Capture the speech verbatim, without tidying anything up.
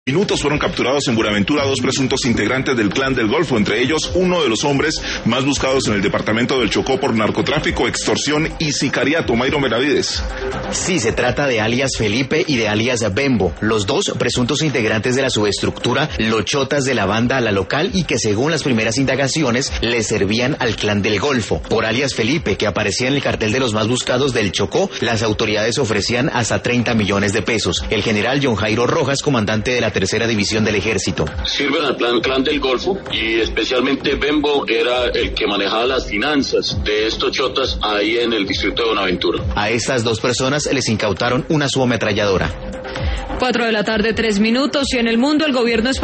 Minutos fueron capturados en Buenaventura dos presuntos integrantes del Clan del Golfo, entre ellos uno de los hombres más buscados en el departamento del Chocó por narcotráfico, extorsión y sicariato. Mayron Benavides. Sí, se trata de alias Felipe y de alias Bembo, los dos presuntos integrantes de la subestructura Los Chotas de la banda La Local y que según las primeras indagaciones le servían al Clan del Golfo. Por alias Felipe, que aparecía en el cartel de los más buscados del Chocó, las autoridades ofrecían hasta treinta millones de pesos. El general John Jairo Rojas, comandante de la tercera división del ejército. Sirven al plan Clan del Golfo y especialmente Bembo era el que manejaba las finanzas de estos chotas ahí en el distrito de Buenaventura. A estas dos personas les incautaron una subametralladora. Cuatro de la tarde, tres minutos, y en el mundo el gobierno español